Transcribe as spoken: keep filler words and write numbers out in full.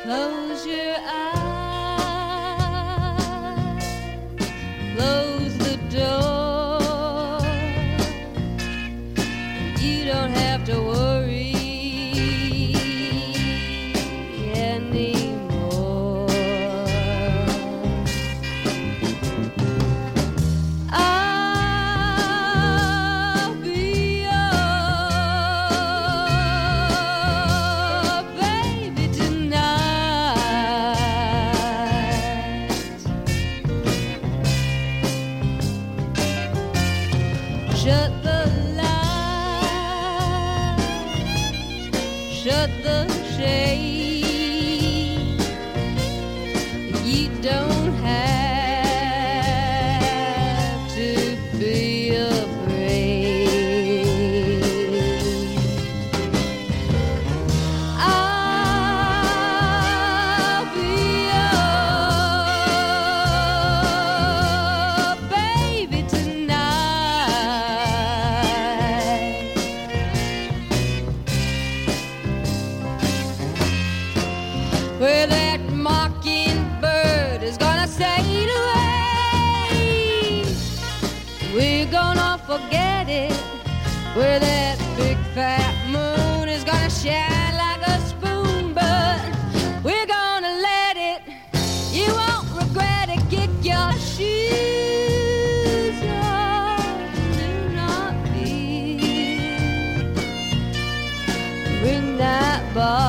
Close your eyes, close the door. You don't have to worry anymore. I'll be your baby tonight. Shut the lights, shut the shade. You don't have to be afraid. I'll be your baby tonight. Where that mockingbird is gonna sail away, we're gonna forget it. Where that big fat moon is gonna shine like a spoon, but we're gonna let it. You won't regret it. Kick your shoes off, do not fear. Bring that ball